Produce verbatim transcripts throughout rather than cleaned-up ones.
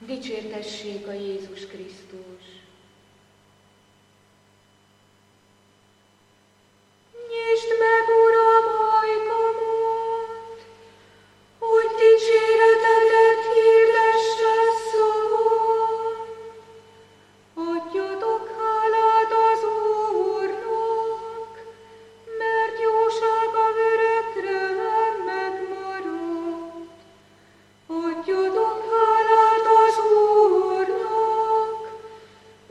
Dicsértessék a Jézus Krisztus! Nyisd meg, Uram, ajkamat, hogy dicséretedet hirdesse szavon. Adjatok hálát az Úrnak, mert jósága örökre megmarad. Adjatok hálát az Úrnak,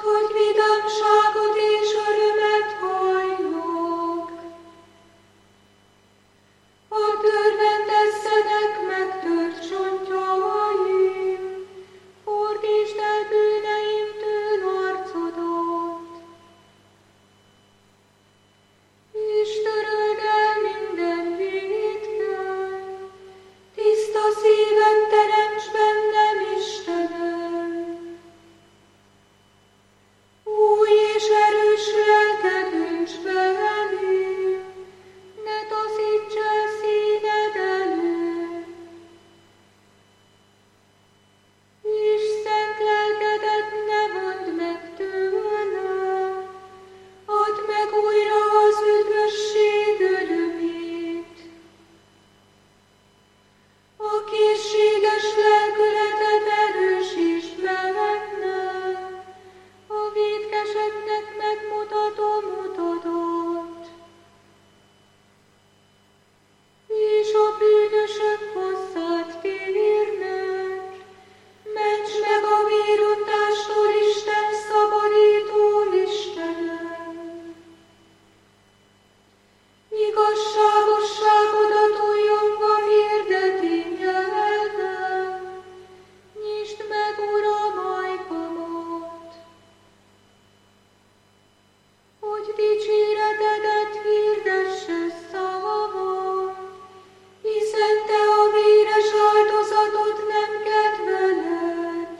hogy vidámságot és örömet hajlok. A törvendesszenek megtört csontjaim, fordítsd el bűneimtől arcodat, és töröld el minden vétken, tiszta szívet teremts bennem, Istenem. Új és erős lelket önts belém, ne taszíts el színed elől. És szent lelkedet ne vondd meg tőlem, add meg újra az üdvösség örömét. A készséges lelkületet erősítsd bennem, a vétkeseknek megmutatom utadat, és a bűnösök hozzát térnek. Ments meg a vérontástól, Isten, szabadító Istenem! Igazságosságodat újjongva hirdeti nyelvem, nyisd meg, Uram, ajkamat, hogy dicséretedet hirdesse szavam, hiszen te a véres áldozatot nem kedveled.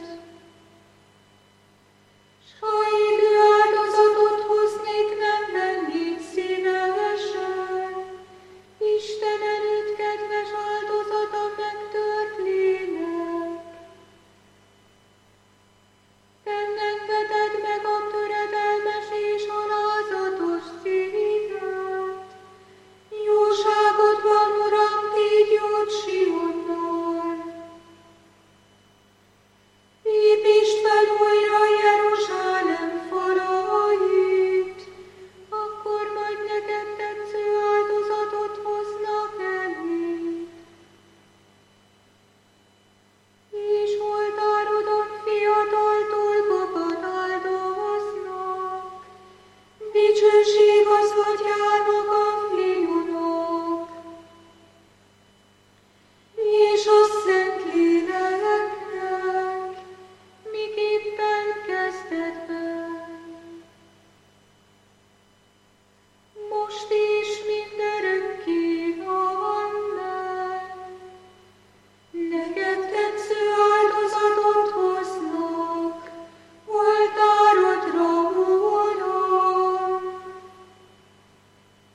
S ha élő áldozatot hoznék, nem vennék szívesen, Isten előtt kedves áldozat a megtört lélek. Bennem veted meg a töredelmes és alázatos szívet. Jóságodban, Uram, tégy jót Sionnal. Építsd fel újra Jeruzsálem falait, akkor majd neked tetsző áldozatot hoznak eléd. És oltárodon fiatal dolgokat áldoznak, dicsőség az Atyának, a Fiúnak, és a Szentléleknek, miképpen kezdetben, most is mindörökké. Amen. Neked tetsző áldozatot hoznak, oltárodra, Uram.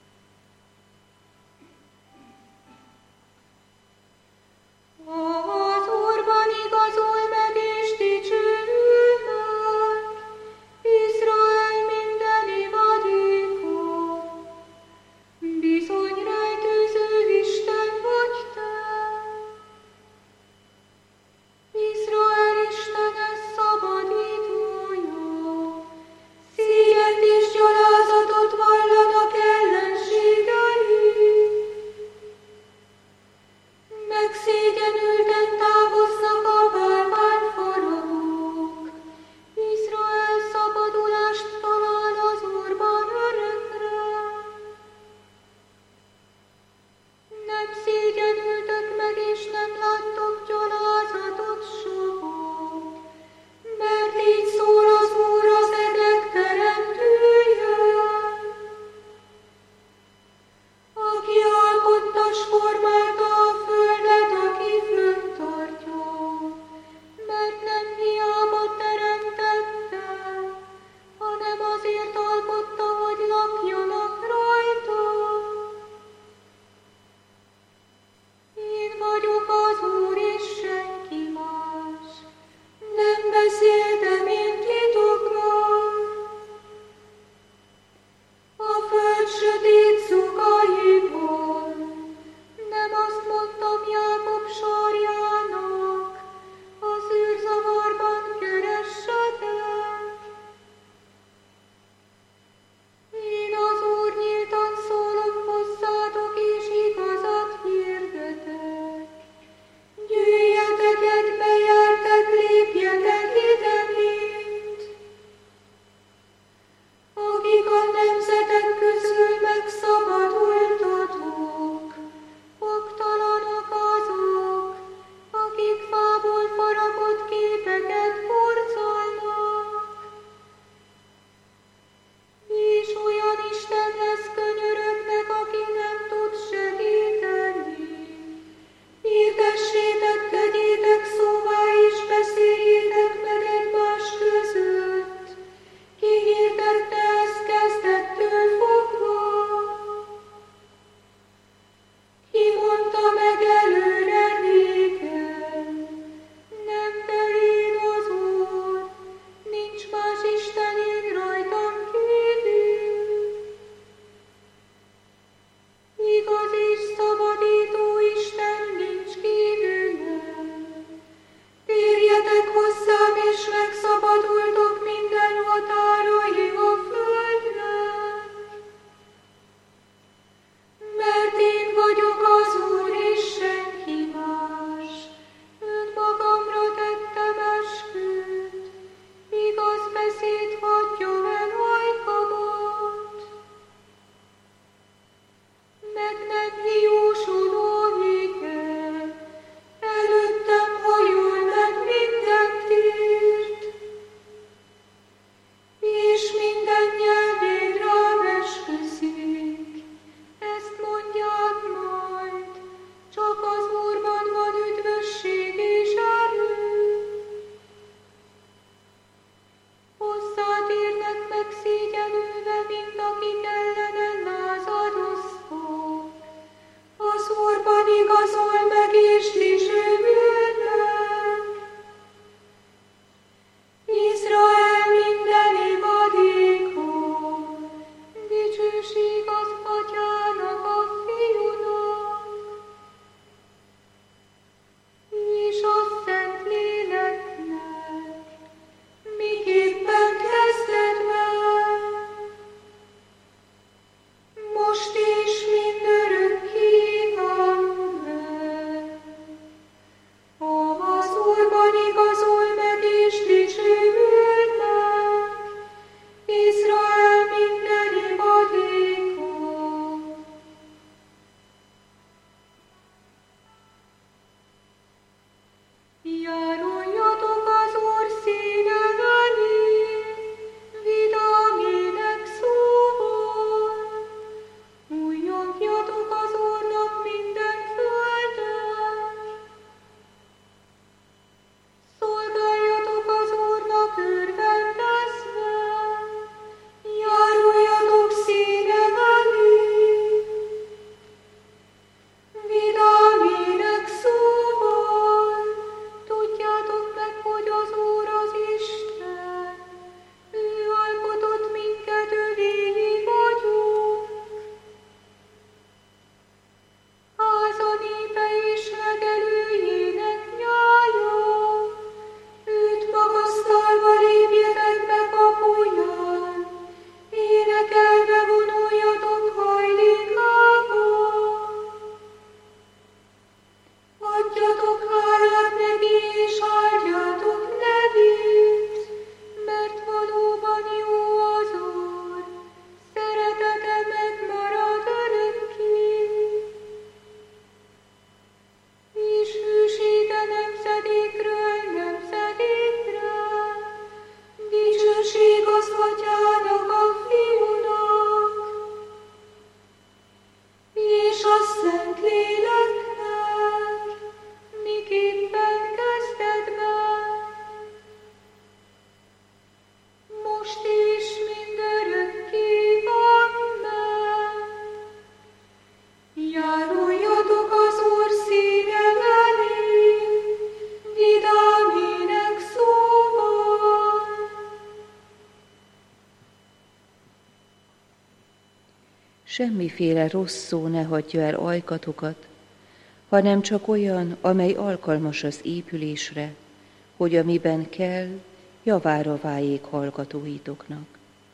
Semmiféle rossz szó ne hagyja el ajkatokat, hanem csak olyan, amely alkalmas az épülésre, hogy amiben kell, javára váljék hallgatóitoknak.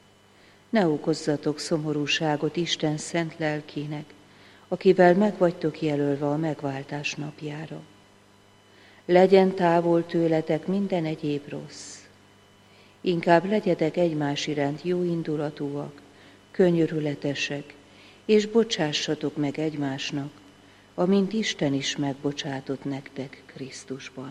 Ne okozzatok szomorúságot Isten szent lelkének, akivel megvagytok jelölve a megváltás napjára. Legyen távol tőletek minden egyéb rossz. Inkább legyetek egymás iránt jóindulatúak, könyörületesek, és bocsássatok meg egymásnak, amint Isten is megbocsátott nektek Krisztusban.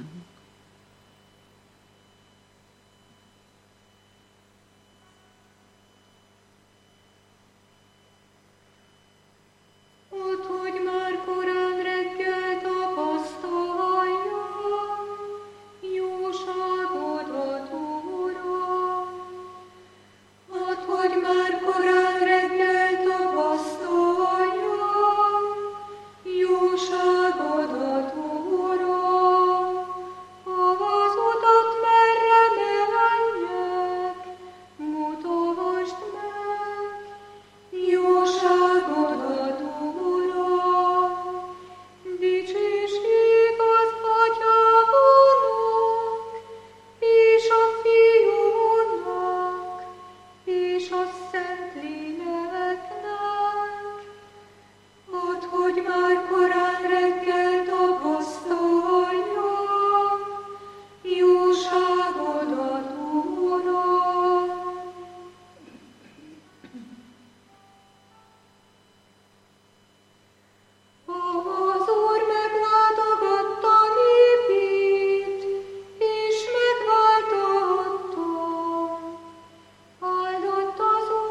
Áldott az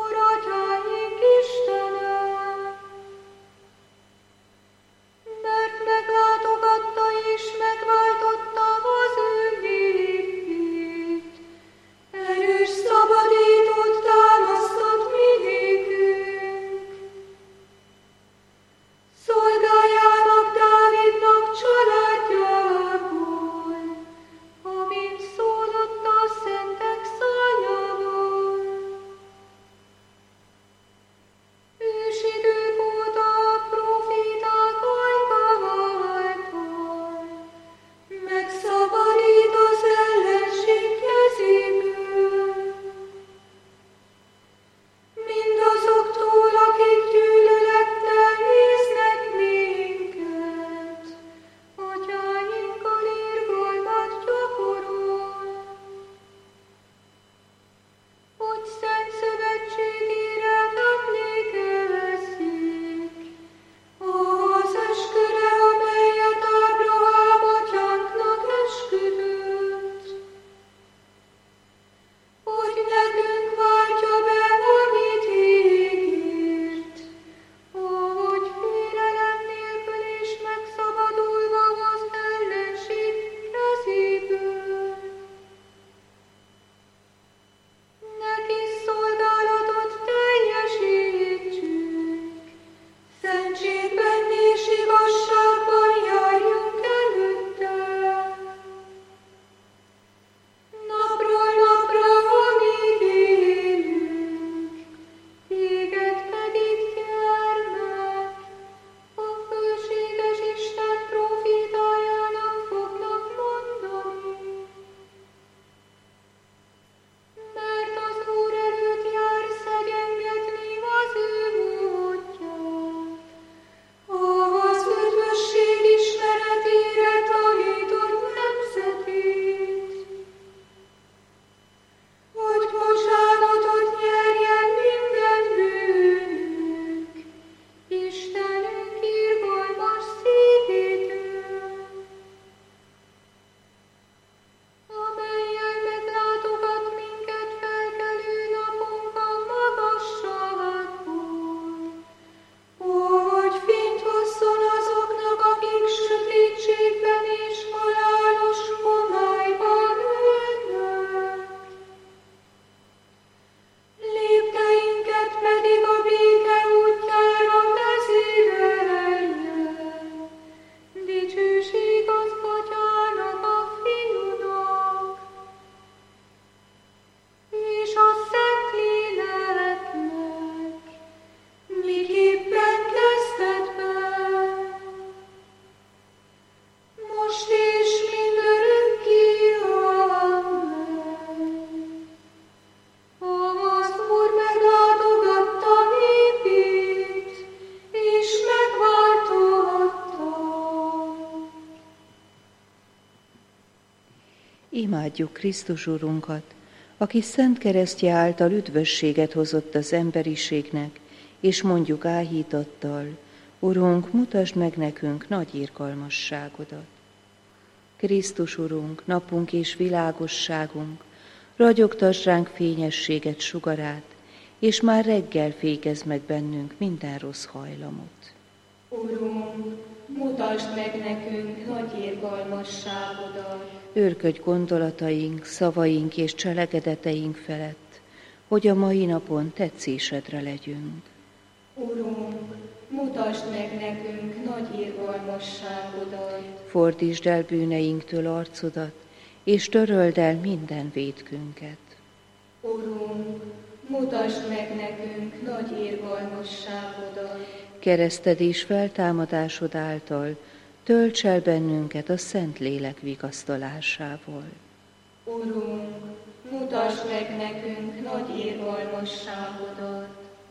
imádjuk Krisztus Urunkat, aki szent keresztje által üdvösséget hozott az emberiségnek, és mondjuk áhítattal: Urunk, mutasd meg nekünk nagy irgalmasságodat. Krisztus Urunk, napunk és világosságunk, ragyogtass ránk fényességet, sugarát, és már reggel fékezd meg bennünk minden rossz hajlamot. Urunk, mutasd meg nekünk nagy irgalmasságodat. Őrködj gondolataink, szavaink és cselekedeteink felett, hogy a mai napon tetszésedre legyünk. Urunk, mutasd meg nekünk nagy irgalmasságodat. Fordítsd el bűneinktől arcodat, és töröld el minden vétkünket. Urunk, mutasd meg nekünk nagy irgalmasságodat. Keresztedés feltámadásod által tölts el bennünket a Szentlélek vigasztalásával. Urunk, mutasd meg nekünk nagy irgalmasságodat.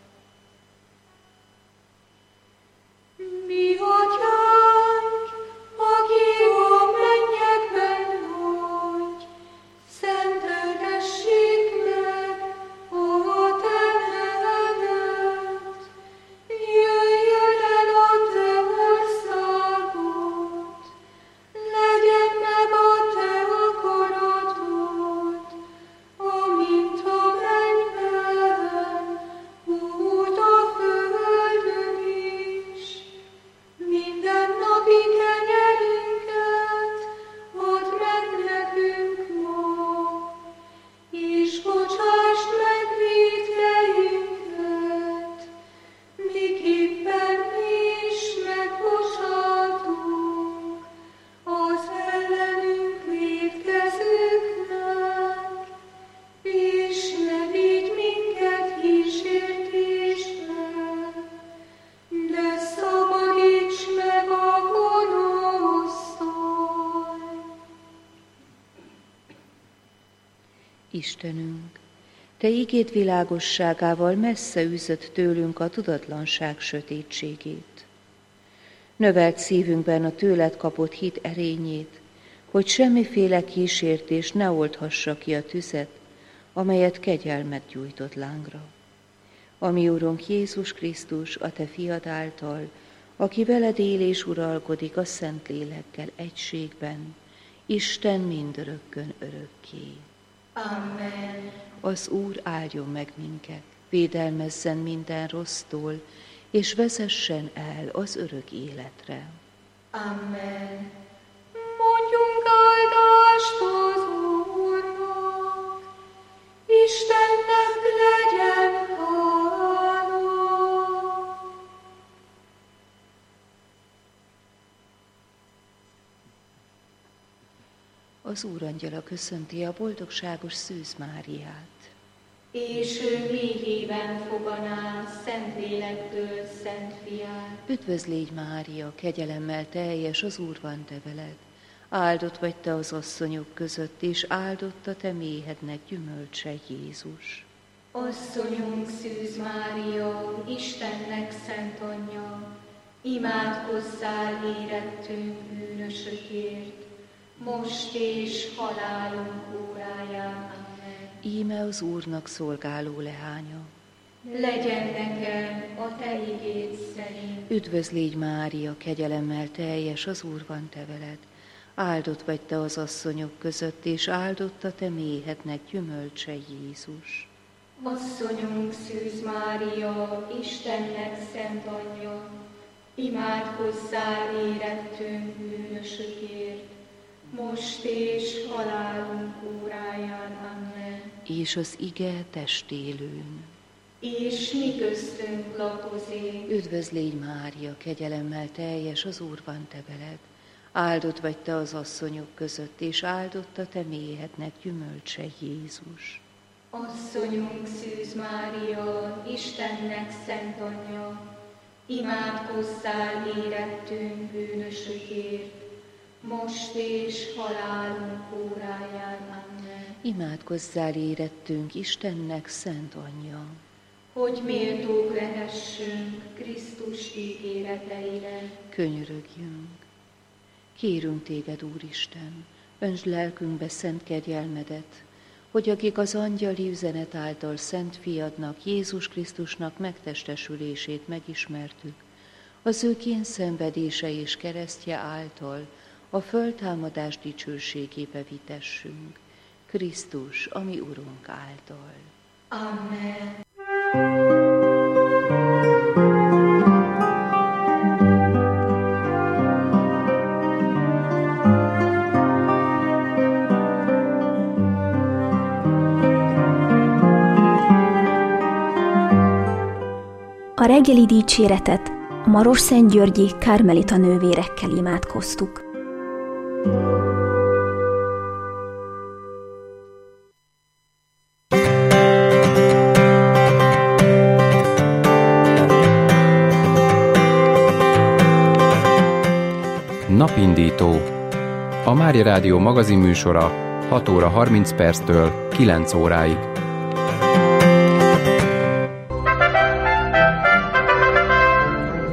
Mi atyánk, aki a mennyekben vagy, szenteltessék meg a te nevedet. Jöjjön el a te országod, legyen meg a te akaratod, amint a mennyben, úgy a földön is. Minden napi kenyerünket add meg nekünk ma, és bocsásd meg vétkeinket, miképpen mi is megbocsátunk az ellenünk vétkezőknek, és ne vigy minket kísértésbe, de szabadíts meg a gonosztól. Istenünk, te igéd világosságával messze űzött tőlünk a tudatlanság sötétségét. Növeld szívünkben a tőled kapott hit erényét, hogy semmiféle kísértés ne oldhassa ki a tüzet, amelyet kegyelmed gyújtott lángra. A mi Urunk Jézus Krisztus, a te fiad által, aki veled él és uralkodik a Szentlélekkel egységben, Isten mindörökkön örökké. Amen. Az Úr áldjon meg minket, védelmezzen minden rossztól, és vezessen el az örök életre. Amen. Mondjunk áldást az Úrnak, Istennek legyen hála. Az Úrangyala köszönti a boldogságos Szűz Máriát. És ő méhében foganál Szentlélektől Szent Fiát. Üdvözl légy, Mária, kegyelemmel teljes, az Úr van te veled. Áldott vagy te az asszonyok között, és áldott a te méhednek gyümölcse, Jézus. Asszonyunk Szűz Mária, Istennek szent anyja, imádkozzál érettünk bűnösökért, most és halálunk óráján. Amen. Íme az Úrnak szolgáló leánya. Legyen nekem a te igéd szerint. Üdvözl légy, Mária, kegyelemmel teljes, az Úr van te veled. Áldott vagy te az asszonyok között, és áldott a te méhednek gyümölcse, Jézus. Asszonyunk Szűz Mária, Istennek szent anyja, imádkozzál érettünk bűnösökért, most és halálunk óráján. Amen. És az ige testélőn. És mi köztünk lakozik. Üdvözl légy, Mária, kegyelemmel teljes, az Úr van te veled. Áldott vagy te az asszonyok között, és áldott a te méhednek gyümölcse, Jézus. Asszonyunk Szűz Mária, Istennek szent anyja, imádkozzál érettünk bűnösökért, most és halálunk óráján. Amen. Imádkozzál érettünk Istennek szent anyja, hogy méltók lehessünk Krisztus ígéreteire. könyörögjünk. Kérünk téged, Úristen, Öntsd lelkünkbe szent kegyelmedet, hogy akik az angyali üzenet által Szent Fiadnak, Jézus Krisztusnak megtestesülését megismertük, az ő kényszenvedése és keresztje által a föltámadás dicsőségébe vitessünk. Krisztus, a mi Urunk által. Amen. A reggeli dicséretet a Marosszentgyörgyi Kármelita nővérekkel imádkoztuk. Napindító. A Mária Rádió magazinműsora hat óra harminc perctől kilenc óráig.